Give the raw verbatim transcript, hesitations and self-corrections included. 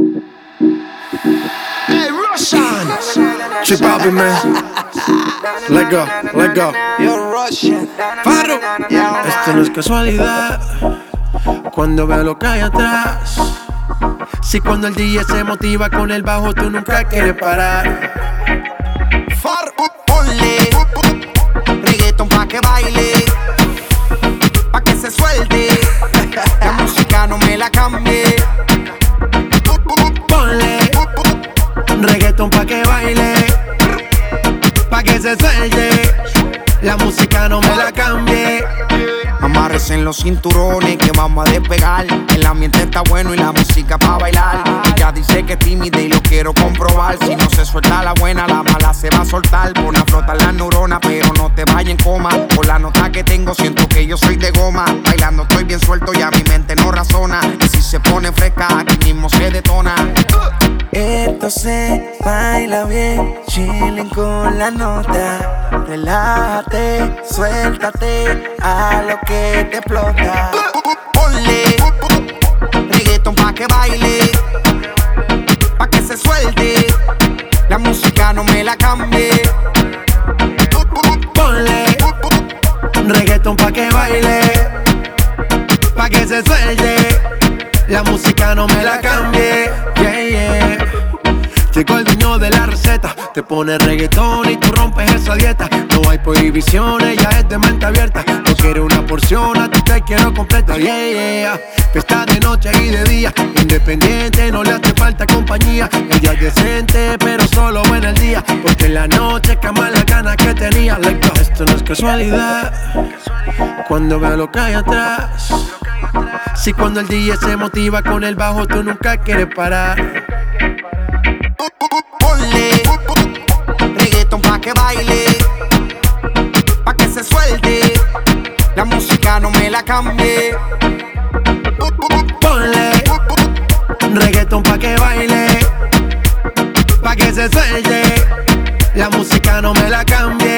Hey, Russian! Chip Bobby, man. Let go, let go. You're Russian. Farro. Esto no es casualidad. Cuando veo lo que hay atrás. Si cuando el D J se motiva con el bajo, tú nunca quieres parar. Farro, ponle reggaeton pa' que baile, pa' que se suelte. La música no me la cambie. Ponle reggaeton pa' que baile, pa' que se suelte. La música no me la cambie. Amárrese en los cinturones que vamos a despegar. El ambiente está bueno y la música pa' bailar. Ella dice que es tímida y lo quiero comprobar. Si no se suelta la buena, la mala se va a soltar. Pon a flotar las neuronas, pero no te vayas en coma. Por la nota que tengo siento que yo soy de goma. Bailando estoy bien suelto y a mi mente no razona. Y si se pone fresca, aquí mismo se detona. Esto se baila bien, chilling con la nota. Relájate, suéltate a lo que te explota. Ponle reggaeton pa' que baile, pa' que se suelte. La música no me la cambie. Ponle reggaeton pa' que baile, pa' que se suelte. La música no me la cambie. Yeah, yeah. Llegó el dueño de la receta. Te pone reggaetón y tú rompes esa dieta. No hay prohibiciones, ya es de mente abierta. No quiero una porción, a ti te quiero completa. Yeah, yeah. Fiesta de noche y de día. Independiente, no le hace falta compañía. Ella es decente, pero solo en el día. Porque en la noche cama las ganas que tenía. Like, no, esto no es casualidad. Cuando veo lo que hay atrás. Si cuando el D J se motiva con el bajo, tú nunca quieres parar. Ponle reggaeton pa' que baile, pa' que se suelte. La música no me la cambie. Ponle reggaeton pa' que baile, pa' que se suelte. La música no me la cambie.